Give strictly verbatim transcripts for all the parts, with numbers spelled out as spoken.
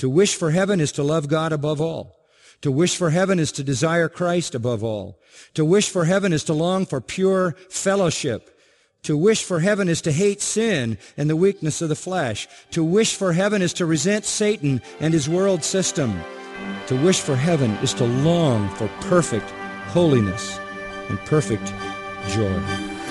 To wish for heaven is to love God above all. To wish for heaven is to desire Christ above all. To wish for heaven is to long for pure fellowship. To wish for heaven is to hate sin and the weakness of the flesh. To wish for heaven is to resent Satan and his world system. To wish for heaven is to long for perfect holiness and perfect joy.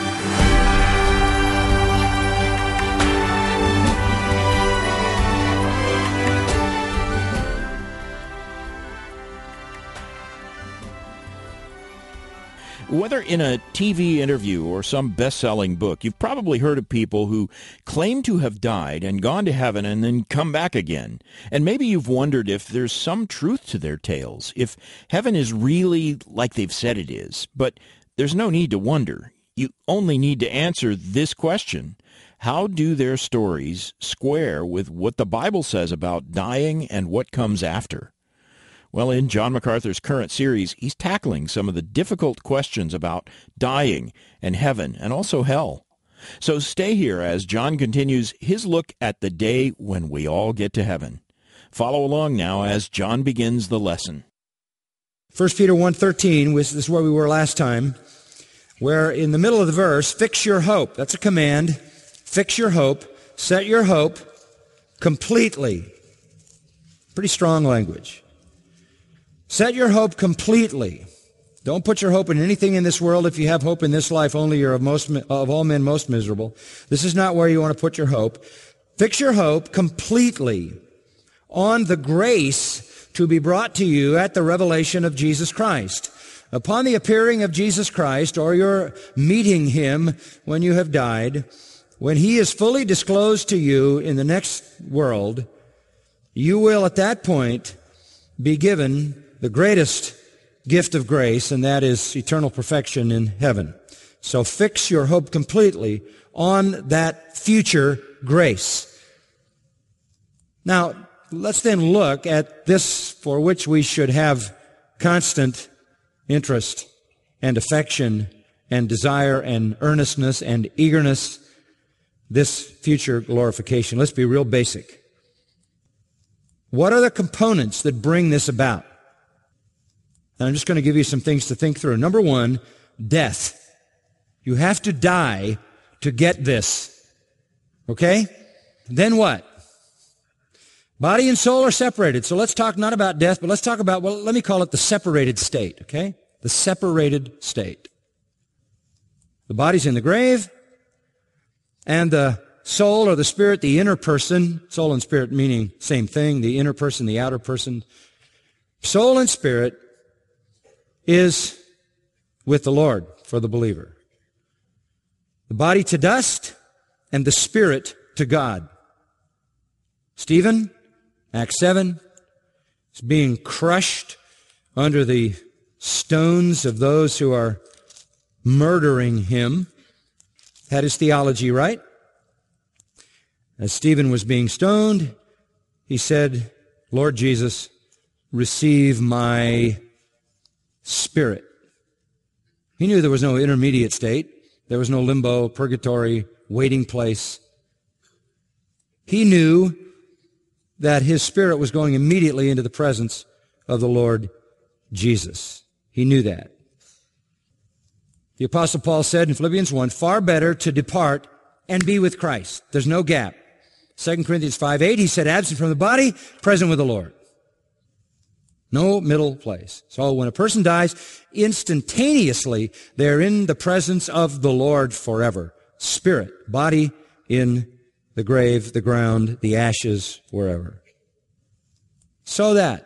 Whether in a T V interview or some best-selling book, you've probably heard of people who claim to have died and gone to heaven and then come back again. And maybe you've wondered if there's some truth to their tales, if heaven is really like they've said it is. But there's no need to wonder. You only need to answer this question. How do their stories square with what the Bible says about dying and what comes after? Well, in John MacArthur's current series, he's tackling some of the difficult questions about dying and heaven and also hell. So stay here as John continues his look at the day when we all get to heaven. Follow along now as John begins the lesson. First Peter one thirteen, this is where we were last time, where in the middle of the verse, fix your hope. That's a command. Fix your hope. Set your hope completely. Pretty strong language. Set your hope completely. Don't put your hope in anything in this world. If you have hope in this life, only you're of, most, of all men most miserable. This is not where you want to put your hope. Fix your hope completely on the grace to be brought to you at the revelation of Jesus Christ. Upon the appearing of Jesus Christ, or your meeting Him when you have died, when He is fully disclosed to you in the next world, you will at that point be given the greatest gift of grace, and that is eternal perfection in heaven. So fix your hope completely on that future grace. Now, let's then look at this for which we should have constant interest and affection and desire and earnestness and eagerness, this future glorification. Let's be real basic. What are the components that bring this about? And I'm just going to give you some things to think through. Number one, death. You have to die to get this. Okay? Then what? Body and soul are separated. So let's talk not about death, but let's talk about, well, let me call it the separated state. Okay? The separated state. The body's in the grave, and the soul or the spirit, the inner person, soul and spirit meaning same thing, the inner person, the outer person. Soul and spirit is with the Lord for the believer. The body to dust and the spirit to God. Stephen, Acts seven, is being crushed under the stones of those who are murdering him. Had his theology right. As Stephen was being stoned, he said, Lord Jesus, receive my spirit. He knew there was no intermediate state. There was no limbo, purgatory, waiting place. He knew that his spirit was going immediately into the presence of the Lord Jesus. He knew that. The Apostle Paul said in Philippians one, far better to depart and be with Christ. There's no gap. Second Corinthians five eight, he said, absent from the body, present with the Lord. No middle place. So when a person dies, instantaneously, they're in the presence of the Lord forever. Spirit, body in the grave, the ground, the ashes, wherever. So that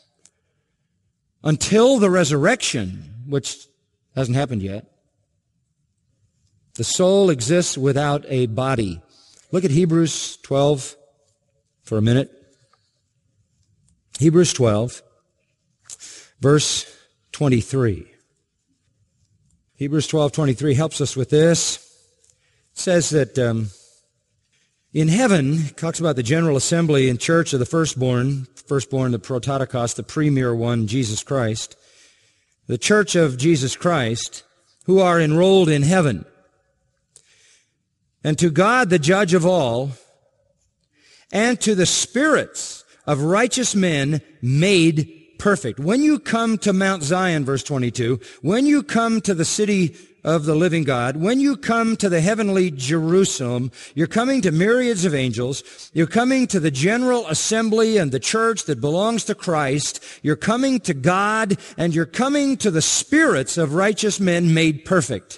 until the resurrection, which hasn't happened yet, the soul exists without a body. Look at Hebrews twelve for a minute. Hebrews twelve. Verse twenty-three. Hebrews twelve twenty-three helps us with this. It says that um, in heaven, it talks about the general assembly and church of the firstborn, firstborn, the prototokos, the premier one, Jesus Christ, the church of Jesus Christ, who are enrolled in heaven. And to God, the judge of all, and to the spirits of righteous men made perfect. When you come to Mount Zion, verse twenty-two, when you come to the city of the living God, when you come to the heavenly Jerusalem, you're coming to myriads of angels, you're coming to the general assembly and the church that belongs to Christ, you're coming to God, and you're coming to the spirits of righteous men made perfect.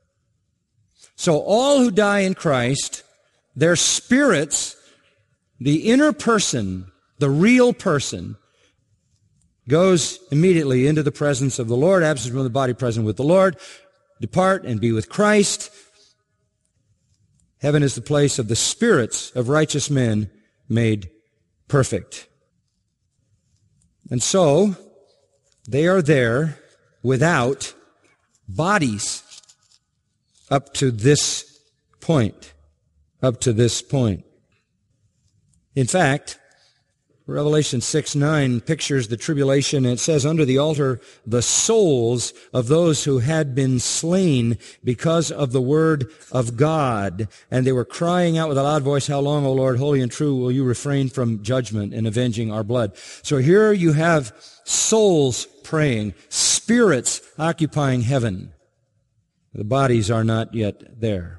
So all who die in Christ, their spirits, the inner person, the real person, goes immediately into the presence of the Lord, absent from the body, present with the Lord. Depart and be with Christ. Heaven is the place of the spirits of righteous men made perfect. And so, they are there without bodies up to this point. Up to this point. In fact, Revelation six nine pictures the tribulation, and it says, under the altar, the souls of those who had been slain because of the word of God. And they were crying out with a loud voice, how long, O Lord, holy and true, will you refrain from judgment and avenging our blood? So here you have souls praying, spirits occupying heaven. The bodies are not yet there.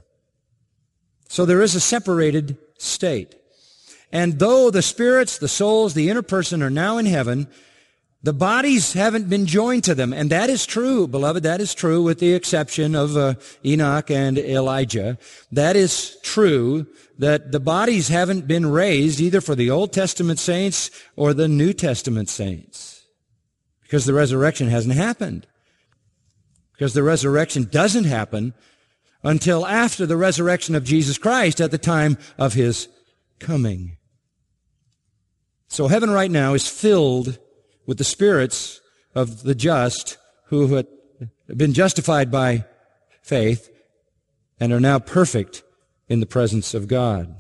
So there is a separated state. And though the spirits, the souls, the inner person are now in heaven, the bodies haven't been joined to them. And that is true, beloved. That is true with the exception of uh, Enoch and Elijah. That is true that the bodies haven't been raised either for the Old Testament saints or the New Testament saints. Because the resurrection hasn't happened. Because the resurrection doesn't happen until after the resurrection of Jesus Christ at the time of His coming. So heaven right now is filled with the spirits of the just who have been justified by faith and are now perfect in the presence of God.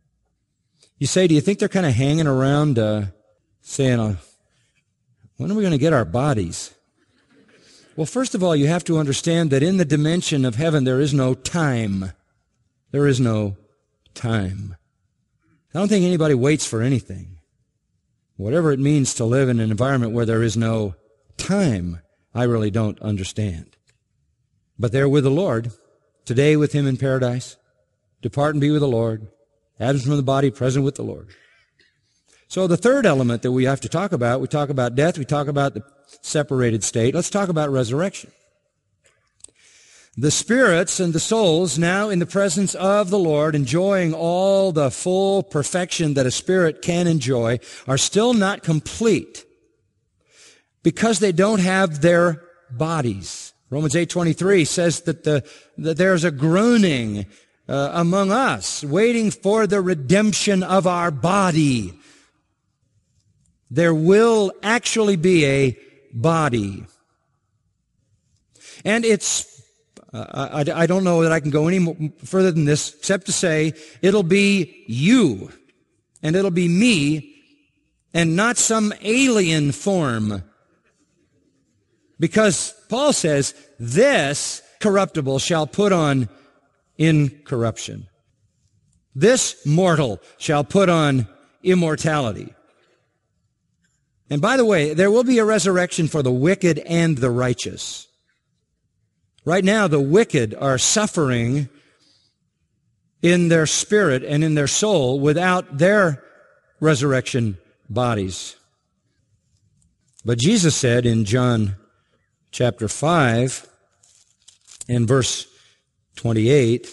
You say, do you think they're kind of hanging around uh, saying, uh, when are we going to get our bodies? Well, first of all, you have to understand that in the dimension of heaven there is no time. There is no time. I don't think anybody waits for anything. Whatever it means to live in an environment where there is no time, I really don't understand. But they're with the Lord, today with Him in paradise, depart and be with the Lord, absent from the body, present with the Lord. So the third element that we have to talk about, we talk about death, we talk about the separated state. Let's talk about resurrection. The spirits and the souls now in the presence of the Lord, enjoying all the full perfection that a spirit can enjoy, are still not complete because they don't have their bodies. Romans eight twenty-three says that, the, that there's a groaning uh, among us, waiting for the redemption of our body. There will actually be a body. And it's Uh, I, I don't know that I can go any more, further than this, except to say it'll be you, and it'll be me, and not some alien form. Because Paul says, this corruptible shall put on incorruption. This mortal shall put on immortality. And by the way, there will be a resurrection for the wicked and the righteous. Right now, the wicked are suffering in their spirit and in their soul without their resurrection bodies. But Jesus said in John chapter five and verse twenty-eight,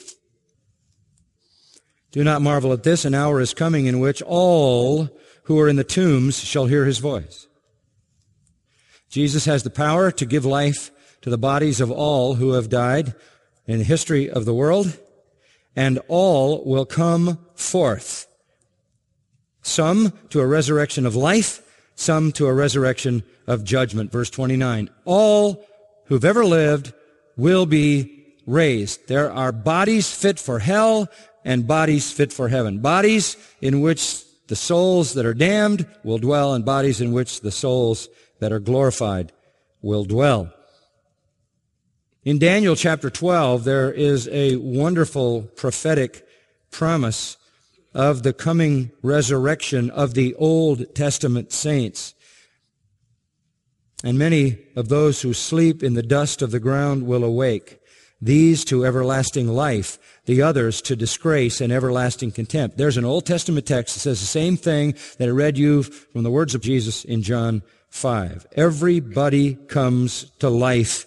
do not marvel at this, an hour is coming in which all who are in the tombs shall hear His voice. Jesus has the power to give life to the bodies of all who have died in the history of the world, and all will come forth. Some to a resurrection of life, some to a resurrection of judgment. Verse twenty-nine, all who've ever lived will be raised. There are bodies fit for hell and bodies fit for heaven. Bodies in which the souls that are damned will dwell, and bodies in which the souls that are glorified will dwell. In Daniel chapter twelve, there is a wonderful prophetic promise of the coming resurrection of the Old Testament saints. And many of those who sleep in the dust of the ground will awake, these to everlasting life, the others to disgrace and everlasting contempt. There's an Old Testament text that says the same thing that I read you from the words of Jesus in John five. Everybody comes to life,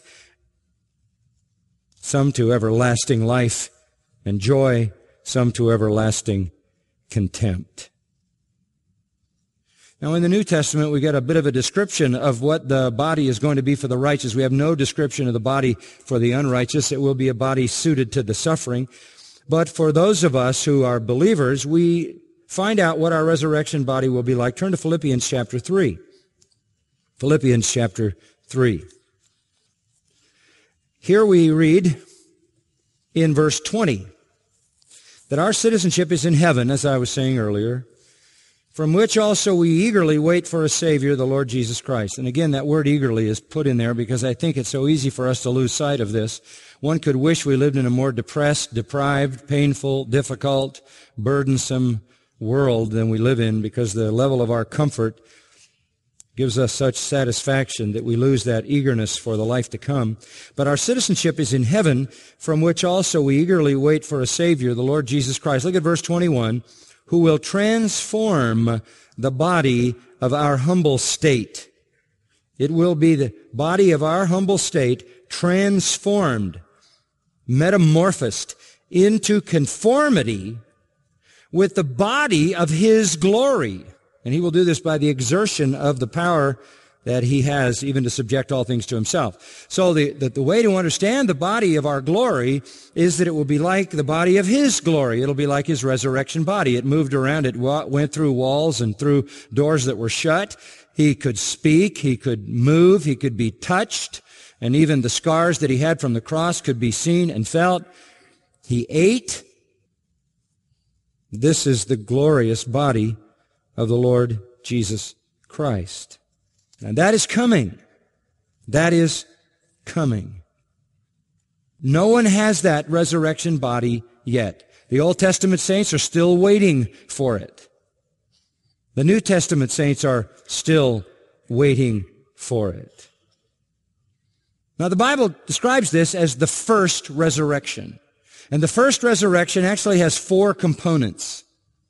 some to everlasting life and joy, some to everlasting contempt. Now, in the New Testament, we get a bit of a description of what the body is going to be for the righteous. We have no description of the body for the unrighteous. It will be a body suited to the suffering. But for those of us who are believers, we find out what our resurrection body will be like. Turn to Philippians chapter three. Philippians chapter three. Here we read in verse twenty that our citizenship is in heaven, as I was saying earlier, from which also we eagerly wait for a Savior, the Lord Jesus Christ. And again, that word eagerly is put in there because I think it's so easy for us to lose sight of this. One could wish we lived in a more depressed, deprived, painful, difficult, burdensome world than we live in, because the level of our comfort gives us such satisfaction that we lose that eagerness for the life to come. But our citizenship is in heaven, from which also we eagerly wait for a Savior, the Lord Jesus Christ. Look at verse twenty-one. Who will transform the body of our humble state. It will be the body of our humble state transformed, metamorphosed into conformity with the body of His glory. And He will do this by the exertion of the power that He has even to subject all things to Himself. So the, the, the way to understand the body of our glory is that it will be like the body of His glory. It'll be like His resurrection body. It moved around. It went through walls and through doors that were shut. He could speak. He could move. He could be touched. And even the scars that He had from the cross could be seen and felt. He ate. This is the glorious body of the Lord Jesus Christ. And that is coming. That is coming. No one has that resurrection body yet. The Old Testament saints are still waiting for it. The New Testament saints are still waiting for it. Now, the Bible describes this as the first resurrection. And the first resurrection actually has four components.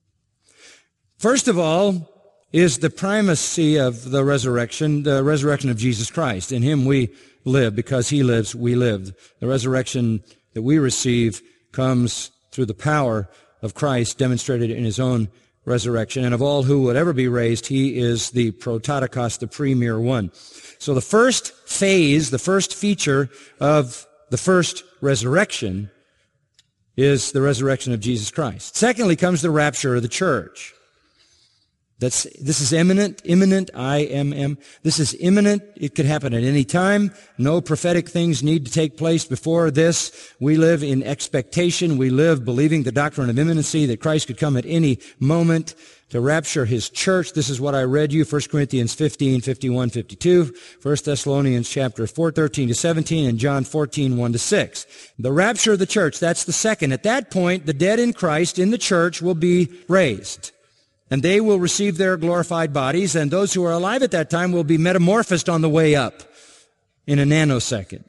First of all, is the primacy of the resurrection, the resurrection of Jesus Christ. In Him we live. Because He lives, we live. The resurrection that we receive comes through the power of Christ demonstrated in His own resurrection. And of all who would ever be raised, He is the prototokos, the premier one. So the first phase, the first feature of the first resurrection is the resurrection of Jesus Christ. Secondly comes the rapture of the church. That's, this is imminent, imminent, I M M. This is imminent. It could happen at any time. No prophetic things need to take place before this. We live in expectation. We live believing the doctrine of imminency, that Christ could come at any moment to rapture His church. This is what I read you, First Corinthians fifteen, fifty-one, fifty-two, First Thessalonians chapter four, thirteen to seventeen, and John fourteen, one to six. The rapture of the church, that's the second. At that point, the dead in Christ in the church will be raised. And they will receive their glorified bodies, and those who are alive at that time will be metamorphosed on the way up in a nanosecond.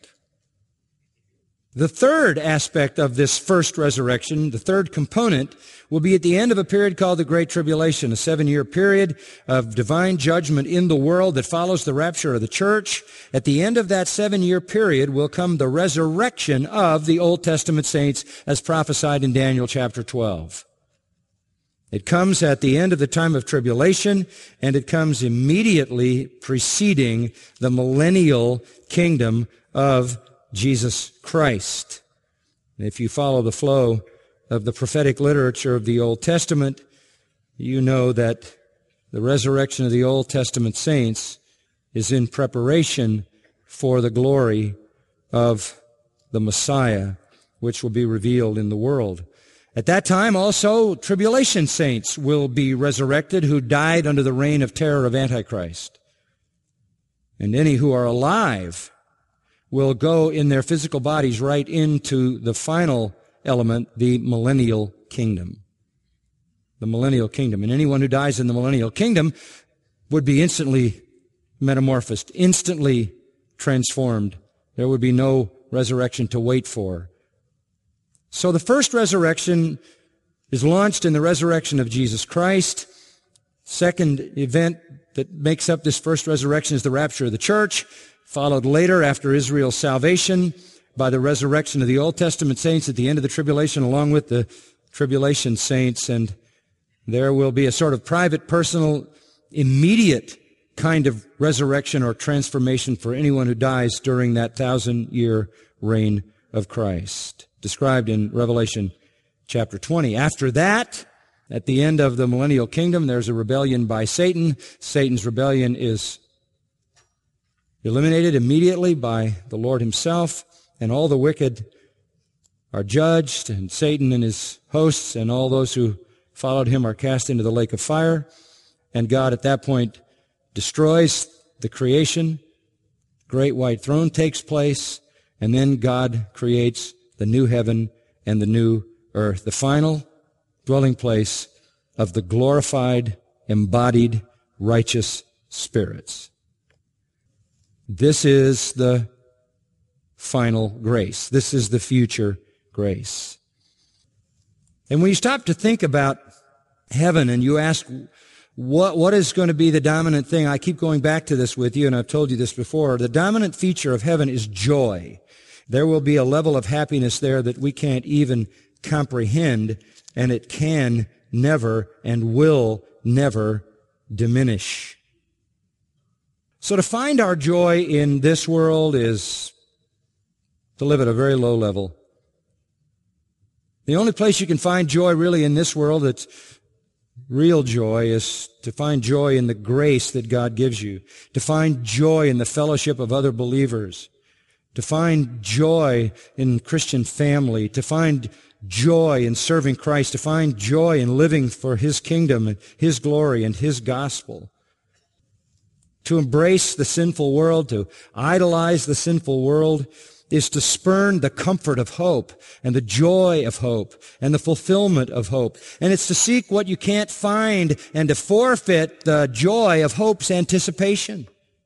The third aspect of this first resurrection, the third component, will be at the end of a period called the Great Tribulation, a seven-year period of divine judgment in the world that follows the rapture of the church. At the end of that seven-year period will come the resurrection of the Old Testament saints as prophesied in Daniel chapter twelve. It comes at the end of the time of tribulation, and it comes immediately preceding the millennial kingdom of Jesus Christ. And if you follow the flow of the prophetic literature of the Old Testament, you know that the resurrection of the Old Testament saints is in preparation for the glory of the Messiah, which will be revealed in the world. At that time also, tribulation saints will be resurrected who died under the reign of terror of Antichrist. And any who are alive will go in their physical bodies right into the final element, the millennial kingdom. the millennial kingdom. And anyone who dies in the millennial kingdom would be instantly metamorphosed, instantly transformed. There would be no resurrection to wait for. So the first resurrection is launched in the resurrection of Jesus Christ. Second event that makes up this first resurrection is the rapture of the church, followed later after Israel's salvation by the resurrection of the Old Testament saints at the end of the tribulation along with the tribulation saints. And there will be a sort of private, personal, immediate kind of resurrection or transformation for anyone who dies during that thousand-year reign of Christ, described in Revelation chapter twenty. After that, at the end of the millennial kingdom, there's a rebellion by Satan. Satan's rebellion is eliminated immediately by the Lord himself, and all the wicked are judged, and Satan and his hosts and all those who followed him are cast into the lake of fire, and God at that point destroys the creation. Great white throne takes place, and then God creates the new heaven and the new earth, the final dwelling place of the glorified, embodied, righteous spirits. This is the final grace. This is the future grace. And when you stop to think about heaven and you ask, what, what is going to be the dominant thing? I keep going back to this with you, and I've told you this before. The dominant feature of heaven is joy. There will be a level of happiness there that we can't even comprehend, and it can never and will never diminish. So to find our joy in this world is to live at a very low level. The only place you can find joy really in this world that's real joy is to find joy in the grace that God gives you, to find joy in the fellowship of other believers, to find joy in Christian family, to find joy in serving Christ, to find joy in living for His kingdom and His glory and His gospel. To embrace the sinful world, to idolize the sinful world, is to spurn the comfort of hope and the joy of hope and the fulfillment of hope. And it's to seek what you can't find and to forfeit the joy of hope's anticipation.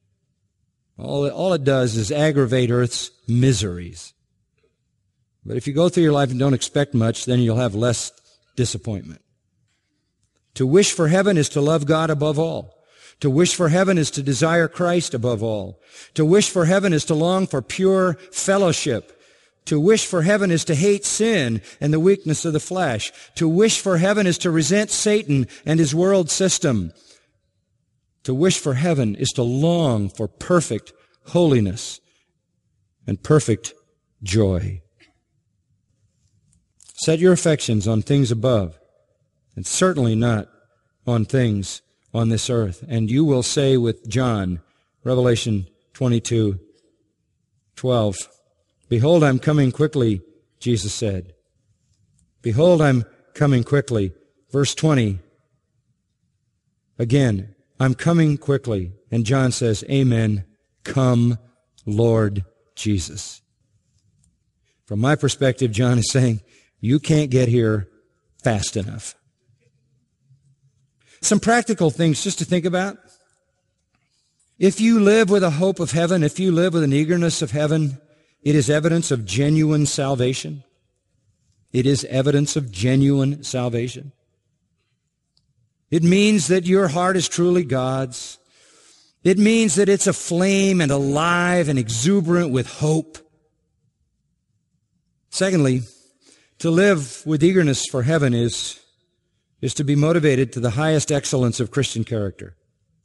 All it, all it does is aggravate earth's miseries. But if you go through your life and don't expect much, then you'll have less disappointment. To wish for heaven is to love God above all. To wish for heaven is to desire Christ above all. To wish for heaven is to long for pure fellowship. To wish for heaven is to hate sin and the weakness of the flesh. To wish for heaven is to resent Satan and his world system. To wish for heaven is to long for perfect holiness and perfect joy. Set your affections on things above, and certainly not on things on this earth. And you will say with John, Revelation twenty-two twelve, "Behold, I'm coming quickly," Jesus said. "Behold, I'm coming quickly." Verse twenty, again, "I'm coming quickly." And John says, "Amen. Come, Lord Jesus." From my perspective, John is saying, you can't get here fast enough. Some practical things just to think about. If you live with a hope of heaven, if you live with an eagerness of heaven, it is evidence of genuine salvation. It is evidence of genuine salvation. It means that your heart is truly God's. It means that it's aflame and alive and exuberant with hope. Secondly, to live with eagerness for heaven is is to be motivated to the highest excellence of Christian character.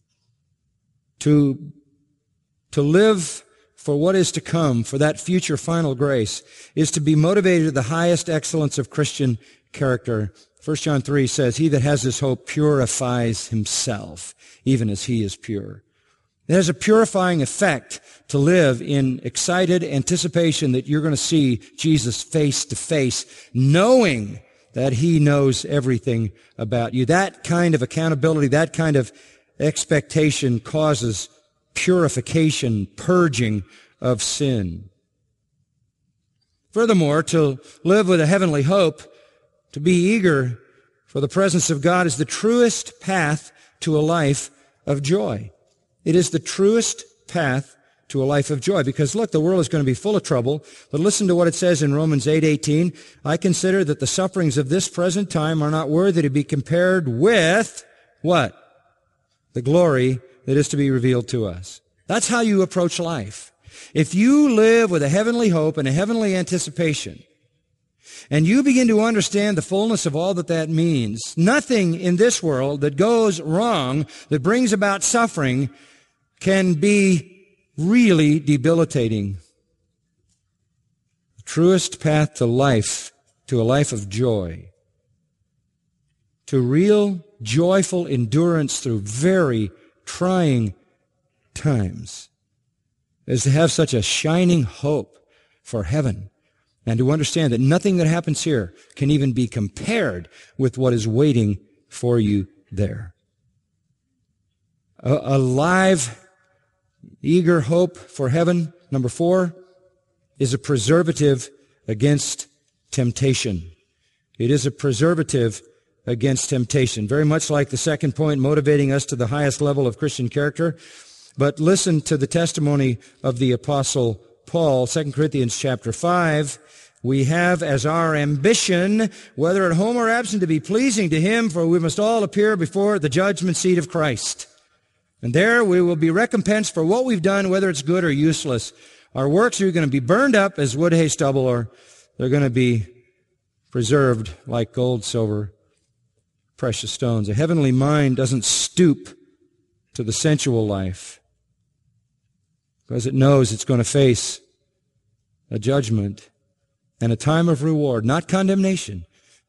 To, to live for what is to come, for that future final grace, is to be motivated to the highest excellence of Christian character. First John three says, "He that has this hope purifies himself, even as he is pure." It has a purifying effect to live in excited anticipation that you're going to see Jesus face to face, knowing that He knows everything about you. That kind of accountability, that kind of expectation causes purification, purging of sin. Furthermore, to live with a heavenly hope, to be eager For the presence of God is the truest path to a life of joy. It is the truest path to a life of joy. Because look, the world is going to be full of trouble. But listen to what it says in Romans eight eighteen. I consider that the sufferings of this present time are not worthy to be compared with what? The glory that is to be revealed to us. That's how you approach life. If you live with a heavenly hope and a heavenly anticipation, and you begin to understand the fullness of all that that means, nothing in this world that goes wrong, that brings about suffering, can be really debilitating. The truest path to life, to a life of joy, to real joyful endurance through very trying times, is to have such a shining hope for heaven, and to understand that nothing that happens here can even be compared with what is waiting for you there. A, a live, eager hope for heaven, number four, is a preservative against temptation. It is a preservative against temptation. Very much like the second point, motivating us to the highest level of Christian character. But listen to the testimony of the Apostle Paul, Second Corinthians chapter five. We have as our ambition, whether at home or absent, to be pleasing to Him, for we must all appear before the judgment seat of Christ. And there we will be recompensed for what we've done, whether it's good or useless. Our works are going to be burned up as wood, hay, stubble, or they're going to be preserved like gold, silver, precious stones. A heavenly mind doesn't stoop to the sensual life because it knows it's going to face a judgment and a time of reward, not condemnation.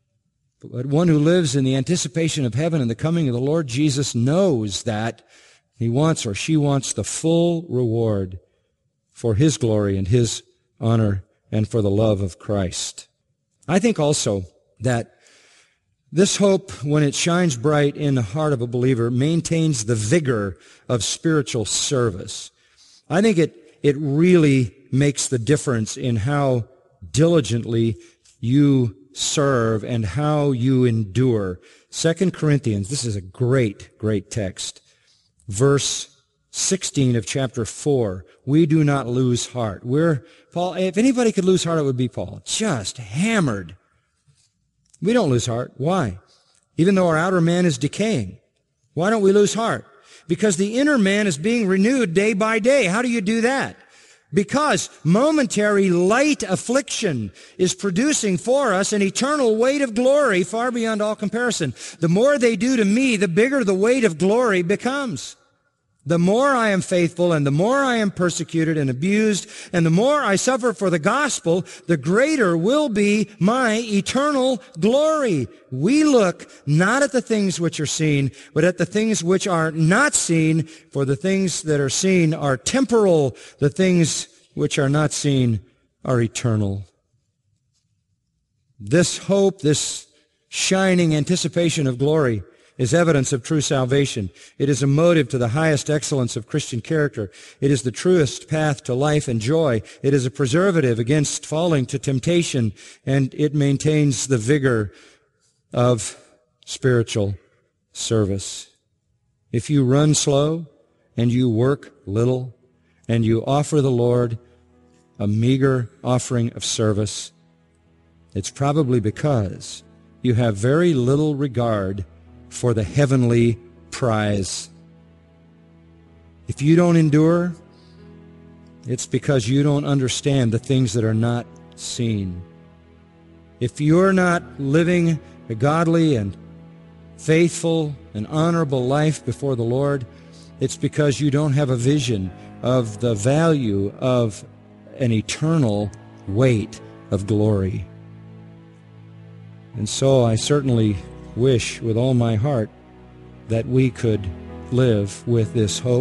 But one who lives in the anticipation of heaven and the coming of the Lord Jesus knows that he wants or she wants the full reward for His glory and His honor and for the love of Christ. I think also that this hope, when it shines bright in the heart of a believer, maintains the vigor of spiritual service. I think it, it really makes the difference in how diligently you serve and how you endure. Second Corinthians, this is a great, great text. Verse sixteen of chapter four, we do not lose heart. We're, Paul, if anybody could lose heart, it would be Paul. Just hammered. We don't lose heart. Why? Even though our outer man is decaying. Why don't we lose heart? Because the inner man is being renewed day by day. How do you do that? Because momentary light affliction is producing for us an eternal weight of glory far beyond all comparison. The more they do to me, the bigger the weight of glory becomes. The more I am faithful and the more I am persecuted and abused and the more I suffer for the gospel, the greater will be my eternal glory. We look not at the things which are seen, but at the things which are not seen, for the things that are seen are temporal, the things which are not seen are eternal. This hope, this shining anticipation of glory, is evidence of true salvation. It is a motive to the highest excellence of Christian character. It is the truest path to life and joy. It is a preservative against falling to temptation, and it maintains the vigor of spiritual service. If you run slow and you work little and you offer the Lord a meager offering of service, it's probably because you have very little regard for the heavenly prize. If you don't endure, it's because you don't understand the things that are not seen. If you're not living a godly and faithful and honorable life before the Lord, it's because you don't have a vision of the value of an eternal weight of glory. And so I certainly wish with all my heart that we could live with this hope.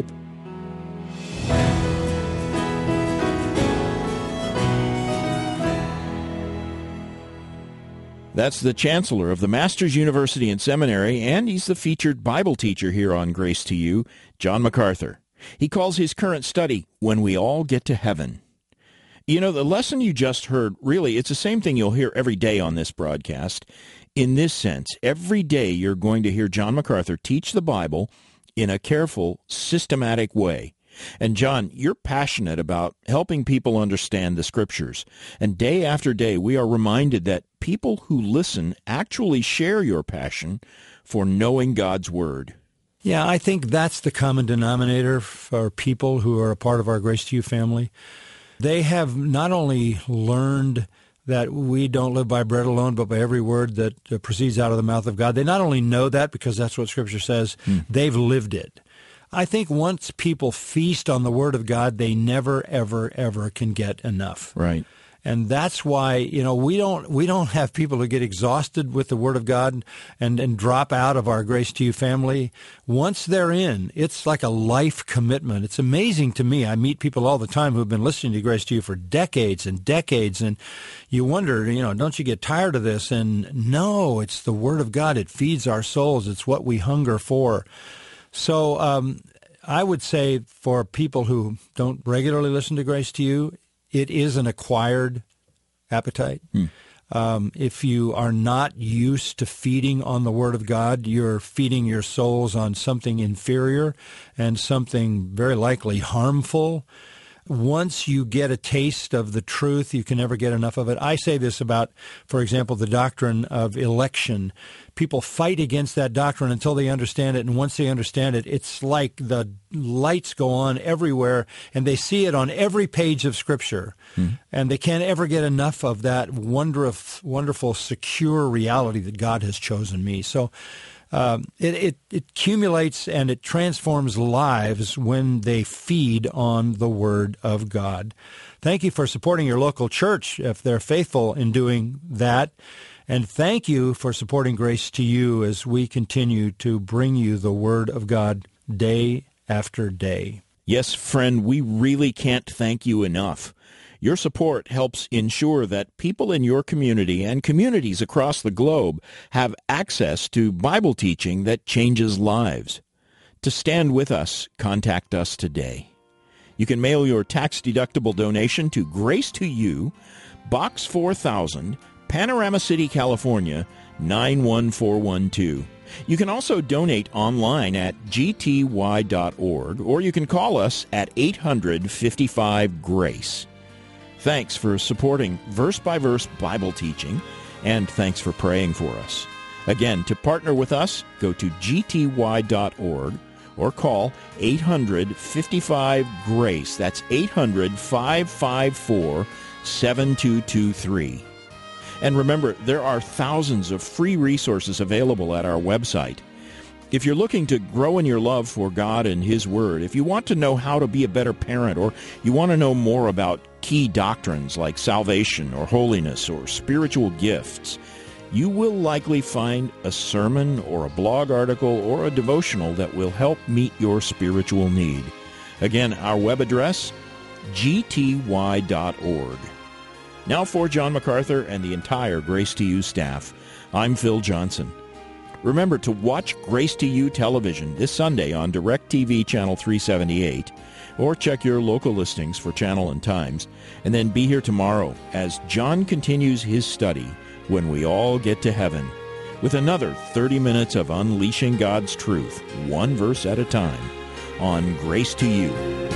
That's the chancellor of the Masters University and Seminary, and he's the featured Bible teacher here on Grace to You, John MacArthur. He calls his current study, When We All Get to Heaven. You know, the lesson you just heard, really, it's the same thing you'll hear every day on this broadcast. In this sense, every day you're going to hear John MacArthur teach the Bible in a careful, systematic way. And John, you're passionate about helping people understand the Scriptures. And day after day, we are reminded that people who listen actually share your passion for knowing God's Word. Yeah, I think that's the common denominator for people who are a part of our Grace to You family. They have not only learned that we don't live by bread alone, but by every word that uh, proceeds out of the mouth of God. They not only know that because that's what Scripture says, hmm. they've lived it. I think once people feast on the Word of God, they never, ever, ever can get enough. Right. And that's why, you know, we don't we don't have people who get exhausted with the Word of God and, and drop out of our Grace to You family. Once they're in, it's like a life commitment. It's amazing to me. I meet people all the time who have been listening to Grace to You for decades and decades, and you wonder, you know, don't you get tired of this? And no, it's the Word of God. It feeds our souls. It's what we hunger for. So um, I would say for people who don't regularly listen to Grace to You, it is an acquired appetite. Hmm. Um, if you are not used to feeding on the Word of God, you're feeding your souls on something inferior and something very likely harmful. Once you get a taste of the truth, you can never get enough of it. I say this about, for example, the doctrine of election. People fight against that doctrine until they understand it, and once they understand it, it's like the lights go on everywhere, and they see it on every page of Scripture, mm-hmm. and they can't ever get enough of that wonderful, wonderful, secure reality that God has chosen me. So Um, it, it, it accumulates and it transforms lives when they feed on the Word of God. Thank you for supporting your local church if they're faithful in doing that. And thank you for supporting Grace to You as we continue to bring you the Word of God day after day. Yes, friend, we really can't thank you enough. Your support helps ensure that people in your community and communities across the globe have access to Bible teaching that changes lives. To stand with us, contact us today. You can mail your tax-deductible donation to Grace to You, Box four thousand, Panorama City, California, nine one four one two. You can also donate online at g t y dot org, or you can call us at eight hundred, fifty-five, GRACE. Thanks for supporting verse-by-verse Bible teaching, and thanks for praying for us. Again, to partner with us, go to g t y dot org or call eight hundred, fifty-five, GRACE. That's eight hundred, five five four, seven two two three. And remember, there are thousands of free resources available at our website. If you're looking to grow in your love for God and His Word, if you want to know how to be a better parent, or you want to know more about key doctrines like salvation or holiness or spiritual gifts, you will likely find a sermon or a blog article or a devotional that will help meet your spiritual need. Again, our web address, g t y dot org. Now for John MacArthur and the entire Grace to You staff, I'm Phil Johnson. Remember to watch Grace to You television this Sunday on DirecTV Channel three seventy-eight, or check your local listings for channel and times, and then be here tomorrow as John continues his study when we all get to heaven with another thirty minutes of unleashing God's truth, one verse at a time, on Grace to You.